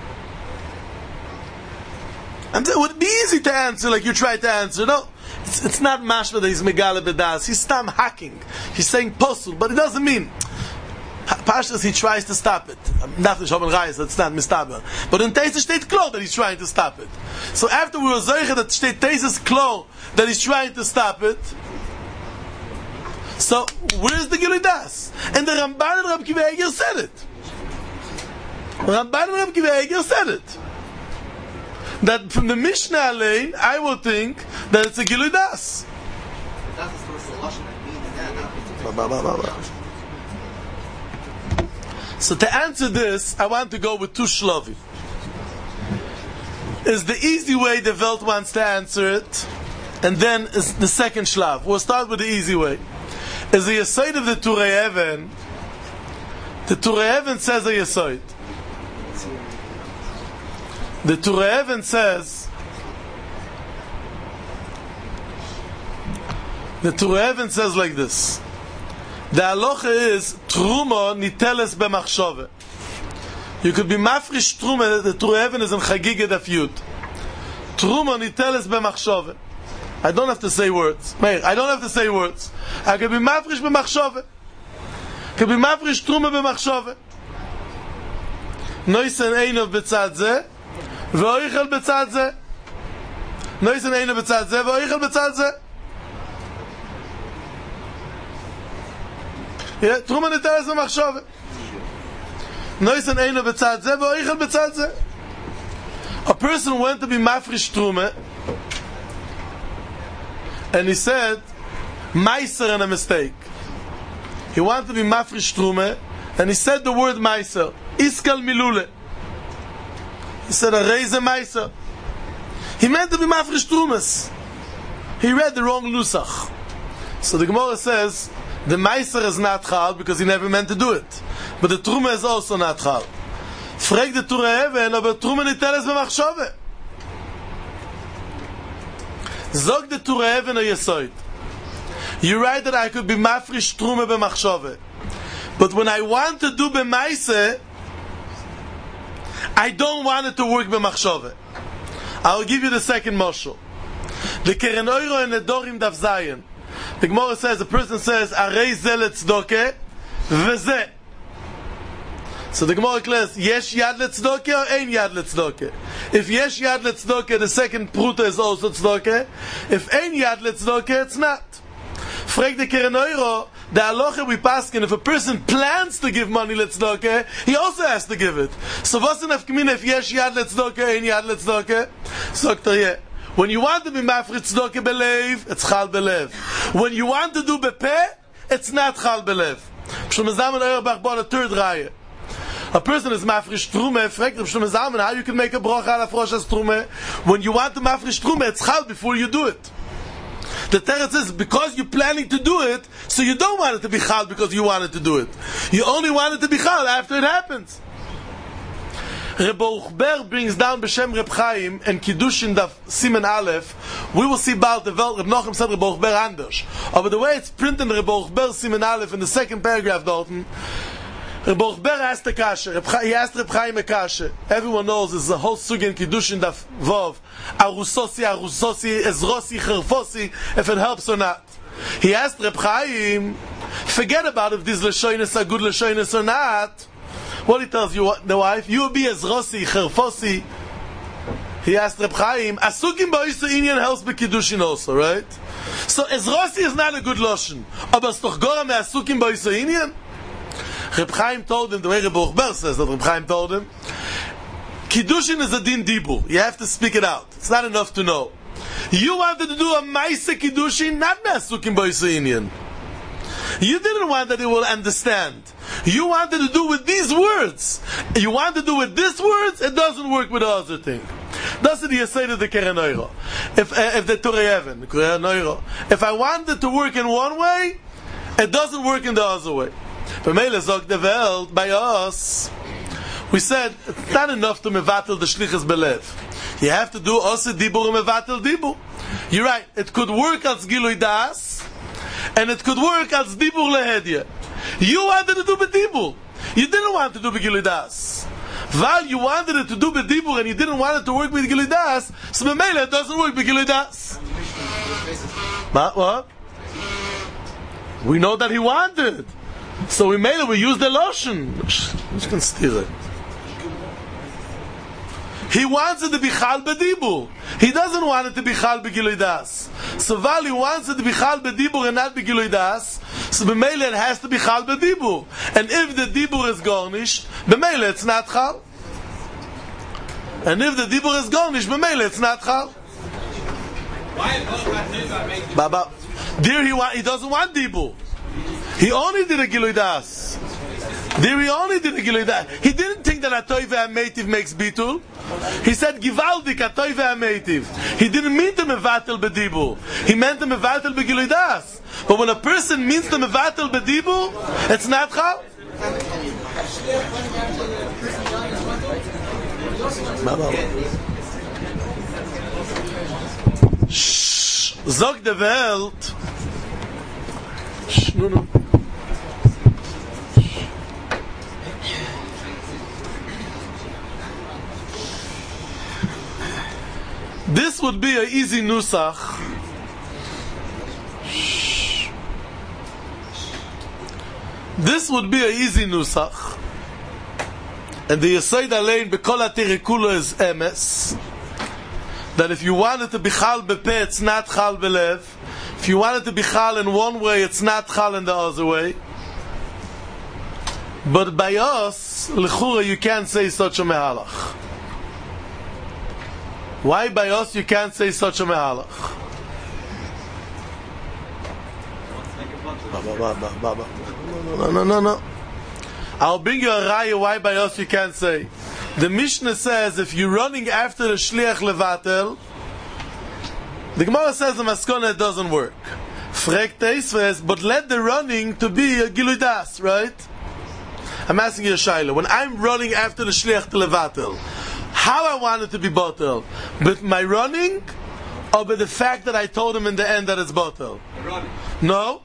And it would be easy to answer like you tried to answer. No, it's, it's not mashma that he's megale bedas. He's stam hacking. He's saying posul, but it doesn't mean. Pashtas, he tries to stop it. Not the Shomen Rayis, that's not mistaber. But in Teisves state Klo that he's trying to stop it. So after we were Zoyche that state Teisves Klo that he's trying to stop it, so where's the Gilui Das? And the Ramban and Rab Akiva Eiger said it. Ramban and Rab Akiva Eiger said it. That from the Mishnah lane, I would think that it's a Gilui Das. So to answer this, I want to go with two shlovi. Is the easy way the Welt wants to answer it, and then is the second shlav. We'll start with the easy way. Is the Yesod of the Turei Even. The Turei Even says a Yesod. The Turei Even says, the Turei Even says like this. The halacha is truma niteles b'machshove. You could be mafrish truma. The Turei Even is in Chagiga Daf Yud. Truma niteles b'machshove. I don't have to say words. Meir, I don't have to say words. I could be mafrish b'machshove. Could be mafrish truma b'machshove. Noisen einov b'tzad zeh, v'oichel b'tzad zeh. Noisen einov b'tzad zeh, v'oichel b'tzad zeh. Yeah, truma niteles b'machshove. Noisen einov b'tzad zeh, v'oichel b'tzad zeh. A person went to be mafrish truma, and he said, Meiser and a mistake. He wanted to be mafrish truma, and he said the word Meiser. Iskal milule. He said, a reize Meiser. He meant to be mafrish trumas. He read the wrong nusach. So the Gemara says, the Meiser is not chal because he never meant to do it. But the truma is also not chal. Frag the Turei Even, aber truma niteles b'machshove. Zog the Turei Even a Yesod. You write that I could be mafrish truma b'machshove. But when I want to do b'maise, I don't want it to work b'machshove. I'll give you the second moshel. The Keren Oiro and the Dorim Daf Zayin. The Gemara says, the person says, Arei ze letzdoke, v'ze. So the Gemara declares, Yesh yad letzdoke or ein yad letzdoke? If yesh yad letzdoke, the second pruta is also tzdoke. If ein yad letzdoke, it's not. Frag the Keren Euro, the halacha we paskin, if a person plans to give money letzedakah, he also has to give it. So what's the nafkamina if yesh yad letzedakah and yad letzedakah? Sagt er, yeah. When you want to be mafrit tzedakah belev, it's chal belev. When you want to do bepeh, it's not chal belev. Shlomo Zalman Auerbach bought a third raya. A person is mafrish trume, fragt Shlomo Zalman how you can make a bracha ala froshes trume. When you want to mafrish trume, it's chal before you do it. The teretz is because you're planning to do it, so you don't want it to be chal because you wanted to do it. You only want it to be chal after it happens. Reb Ochber brings down B'Shem Reb Chaim and Kiddushin Daf Simen Aleph. We will see about the Welt. Reb Nochem said Reb Ochber anders. But the way it's printed in Reb Ochber Simen Aleph in the second paragraph, Dalton, Reb Ochber asked the kasha. He asked Reb Chaim a kasha. Everyone knows there's a whole sugi in Kiddushin Daf Vov. Arusosi, Arusosi, Ezrosi, Cherfosi, if it helps or not. He asked Reb Chaim, forget about if these Lashonis are good Lashonis or not. What he tells you, the wife, you will be Ezrosi, Cherfosi. He asked Reb Chaim, Asukim Ba'isa Inyan helps B'Kiddushin also, right? So Ezrosi is not a good Lashon. Aber es doch gora me Asukim Ba'isa Inyan? Reb Chaim told him, the way Reb Ochber says that Reb Chaim told him, Kiddushin is a din dibur. You have to speak it out. It's not enough to know. You wanted to do a Maisa Kiddushin, not me Asukim Ba'isa Inyan. You didn't want that he will understand. You wanted to do with these words. You want to do with these words, it doesn't work with the other thing. That's what you say to the Keren Euro. If, uh, if the Torah Even, the Keren Euro. If I want it to work in one way, it doesn't work in the other way. B'meile zog the Welt, by us, we said, it's not enough to mevatel the shlichus belev. You have to do also dibur and mevatel dibur. You're right, it could work as gilui das, and it could work as dibur lehedya. You wanted to do bedibur. You didn't want to do begilui das. While you wanted it to do bedibur and you didn't want it to work with gilui das, so b'meile it doesn't work with gilui das. What? We know that he wanted. So we made it, we used the lotion. You can steal it. He wants it to be chal bedibur. He doesn't want it to be chal begilui das. So while he wants it to be chal bedibur and not begilui das, so b'meile it has to be chal bedibur. And if the dibur is garnished, b'meile it's not chal. And if the dibur is garnished, b'meile it's not chal. Baba, there he wa- he doesn't want dibur. He only did a gilui das. There he only did a gilui das. He didn't think that a toive ha'meitiv makes bitul. He said givaldik a toive ha'meitiv. He didn't mean to mevatel bedibur. He meant to mevatel begilui das. But when a person means to mevatel bedibur, it's not chal. Shh. Zog de Welt. Shh. No, no. This would be an easy nusach. This would be an easy nusach. And the Yesod Alein B'Kol HaTirikula is emes. That if you want it to be chal b'peh, it's not chal b'lev. If you want it to be chal in one way, it's not chal in the other way. But by us, l'chura, you can't say such a mehalach. Why by us you can't say such a mehalach? No, no, no, no. I'll bring you a raya why by us you can't say. The Mishnah says if you're running after the shliach levatel, the Gemara says the maskona it doesn't work. Frek teisves, but let the running to be a gilui das, right? I'm asking you a shayla. When I'm running after the shliach to levatel, how I want it to be botel? With my running, or by the fact that I told him in the end that it's botel? No.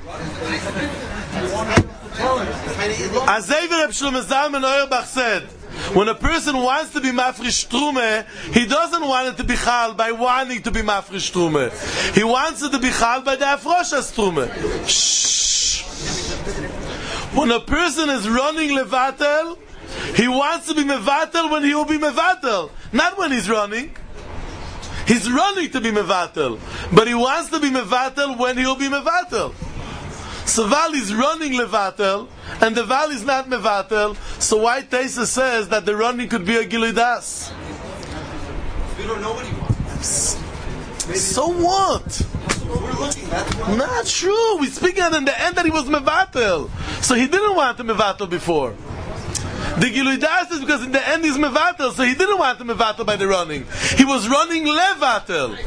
As Reb Shlomo Zalman Auerbach said, when a person wants to be mafrish trume, he doesn't want it to be chal by wanting to be mafrish trume. He wants it to be chal by the afroshas trume. Shh. When a person is running levatel, he wants to be mevatel when he will be mevatel, not when he's running. He's running to be mevatel, but he wants to be mevatel when he'll be mevatel. So Val is running levatel, and the Val is not mevatel. So why Taisa says that the running could be a Gilui Das? We don't know what he wants. So what? We're looking. That's what. Not true. We're speaking at in the end that he was mevatel, so he didn't want to mevatel before. The Gilui Das is because in the end he's mevatel, so he didn't want to mevatel by the running. He was running levatel.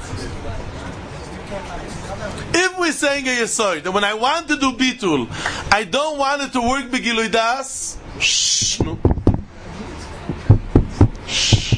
If we're saying a Yesoid, that when I want to do bitul, I don't want it to work by Gilui Das, shh, no. Shh.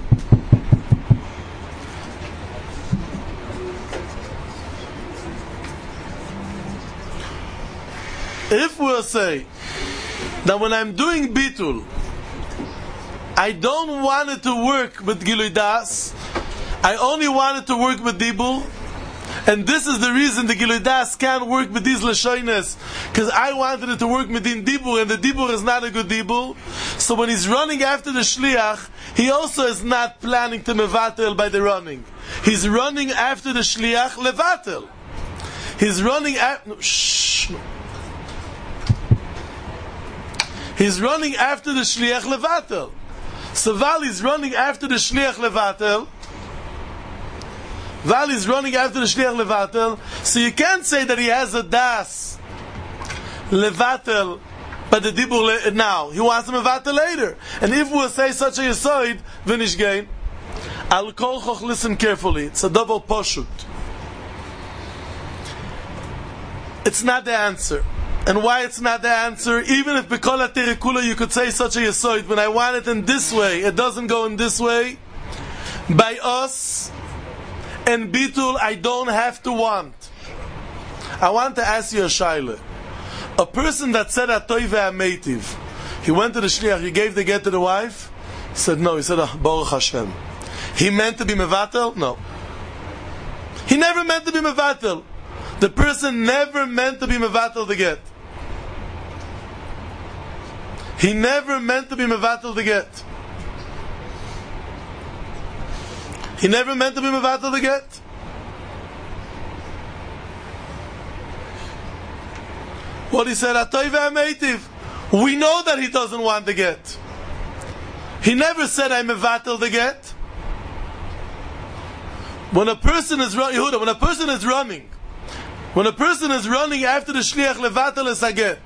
If we'll say that when I'm doing bitul, I don't want it to work with Gilui Das, I only want it to work with Dibur, and this is the reason the Gilui Das can't work with these Lashoines, because I wanted it to work with in Dibur, and the Dibur is not a good Dibur. So when he's running after the Shliach, he also is not planning to mevatel by the running. He's running after the Shliach levatel. He's running after... No, shh, no. He's running after the Shliach levatel. So Val is running after the Shliach levatel. Val is running after the Shliach levatel. So you can't say that he has a das levatel by the dibur now. He wants to mevatel later. And if we'll say such a yesoid, v'nish gain, Al kol choch, listen carefully. It's a double poshut. It's not the answer. And why it's not the answer? Even if B'kol HaTerikula you could say such a yesoid, when I want it in this way, it doesn't go in this way. By us and bitul, I don't have to want. I want to ask you a shaila. A person that said Atoy ve'ameitiv, he went to the shliach, he gave the get to the wife. He said no. He said oh, Baruch Hashem. He meant to be mevatel? No. He never meant to be mevatel. The person never meant to be mevatel the get. He never meant to be mevatel the get. He never meant to be mevatel the get. What he said, Atoy ve'ameitiv. We know that he doesn't want the get. He never said, I'm mevatel the get. When a person is running, Yehuda, when a person is running, when a person is running after the shliach levatel es haget,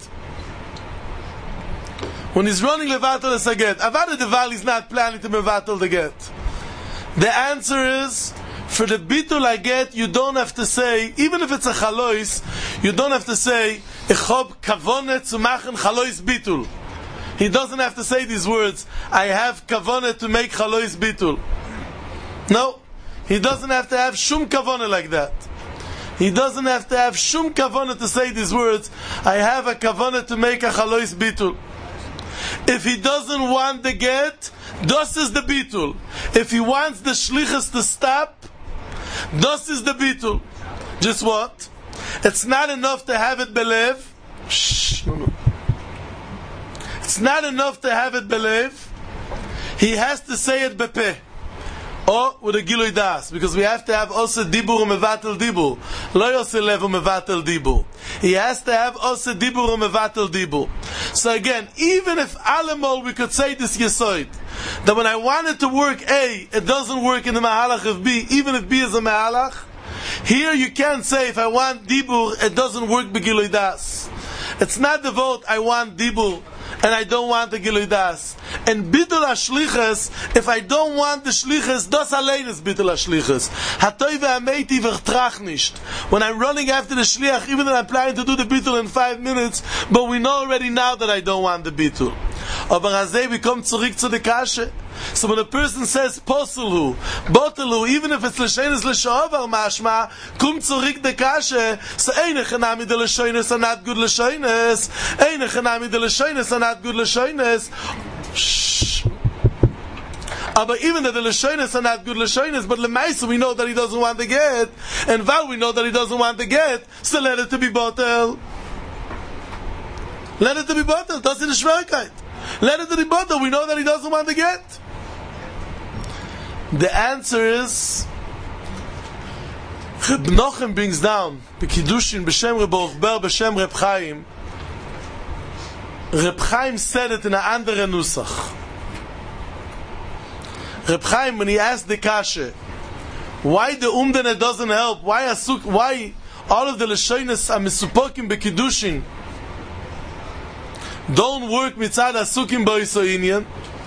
when he's running levatel es haget, avada deval is not planning to mevatel the get. The answer is, for the bitul haget, you don't have to say, even if it's a chalois, you don't have to say, ich hab kavonet zu machen chalois bitul. He doesn't have to say these words, I have kavonet to make chalois bitul. No, he doesn't have to have shum kavonet like that. He doesn't have to have shum kavana to say these words, I have a kavana to make a chalois bitul. If he doesn't want the get, das is the bitul. If he wants the shlichus to stop, das is the bitul. Just what? It's not enough to have it belev. Shh, no, no. It's not enough to have it belev. He has to say it bepeh. Or with a Gilui Das, because we have to have also dibur mevatel dibur. Lo yose levu mevatel dibur. He has to have also dibur mevatel dibur. So again, even if alemol we could say this yesoid, that when I want it to work A, it doesn't work in the mahalach of B, even if B is a mahalach. Here you can't say if I want dibur, it doesn't work by Gilui Das. It's not the vote I want dibur and I don't want the Gilui Das. And bitul hashlichus, if I don't want the shlichus, das allein is bitul hashlichus. Hatoy ve'ameiti v'chtrach nicht. When I'm running after the shliach, even though I'm planning to do the bitul in five minutes, but we know already now that I don't want the bitul. Aber azay we come zurück to the kashe. So when a person says poselu, botelu, even if it's l'sheines l'shover mashma, kum zurück the kashe. So eine chanami de l'sheines are not good l'sheines. Eine chanami de l'sheines are not good l'sheines. Shh. But even that the Lashonis are not good Lashonis, but Lemaisa we know that he doesn't want the get, and Val we know that he doesn't want the get, so let it to be bottled. Let it to be bottled. That's in the Shverkeit. Let it to be bottled. We know that he doesn't want the get. The answer is, Reb Nochem brings down the Kiddushin b'Shem Reb Baruch Ber b'Shem Reb Chaim. Reb Chaim said it in an andere Nusach. Reb Chaim, when he asked the Kashe, why the Umdene doesn't help, why Asuk, why all of the Leshonis are Misupokim b'Kiddushin don't work mitzad Asukim b'Oiso Inyan,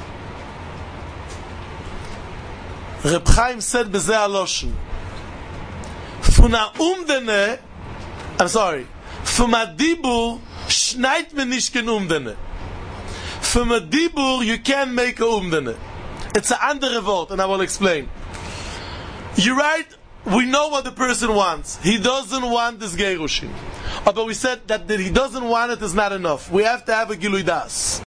Reb Chaim said b'zeh Aloshen, Funa Umdene, I'm sorry, Fuma Dibur, Schneit me nicht kein Umdene. Fuma Dibur, you can't make a Umdene. It's an andere Wort, and I will explain. You write, we know what the person wants. He doesn't want this Gerushin. But we said that, that he doesn't want it is not enough. We have to have a Gilui Das.